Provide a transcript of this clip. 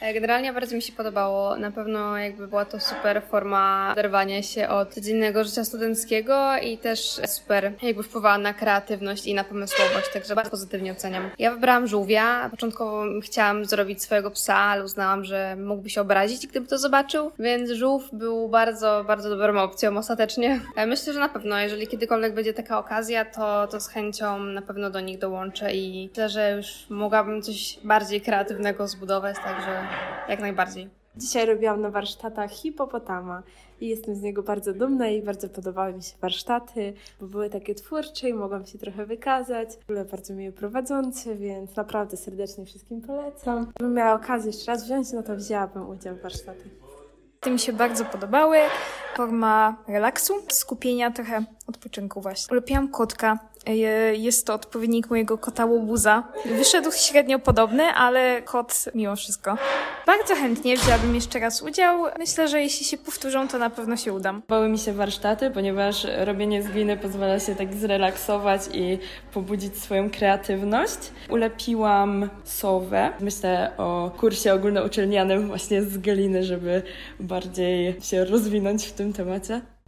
Generalnie bardzo mi się podobało. Na pewno jakby była to super forma oderwania się od codziennego życia studenckiego i też super jakby wpływała na kreatywność i na pomysłowość, także bardzo pozytywnie oceniam. Ja wybrałam żółwia. Początkowo chciałam zrobić swojego psa, ale uznałam, że mógłby się obrazić, gdyby to zobaczył, więc żółw był bardzo, bardzo dobrą opcją ostatecznie. Myślę, że na pewno, jeżeli kiedykolwiek będzie taka okazja, to z chęcią na pewno do nich dołączę i myślę, że już mogłabym coś bardziej kreatywnego zbudować, także jak najbardziej. Dzisiaj robiłam na warsztatach hipopotama i jestem z niego bardzo dumna i bardzo podobały mi się warsztaty, bo były takie twórcze i mogłam się trochę wykazać. W ogóle bardzo miły prowadzący, więc naprawdę serdecznie wszystkim polecam. Gdybym miała okazję jeszcze raz wziąć, no to wzięłabym udział w warsztatach. Te mi się bardzo podobały. Forma relaksu, skupienia, trochę odpoczynku właśnie. Ulepiłam kotka. Jest to odpowiednik mojego kota łobuza. Wyszedł średnio podobny, ale kot mimo wszystko. Bardzo chętnie wzięłabym jeszcze raz udział. Myślę, że jeśli się powtórzą, to na pewno się udam. Podobały mi się warsztaty, ponieważ robienie z gliny pozwala się tak zrelaksować i pobudzić swoją kreatywność. Ulepiłam sowę. Myślę o kursie ogólnouczelnianym właśnie z gliny, żeby bardziej się rozwinąć w tym temacie.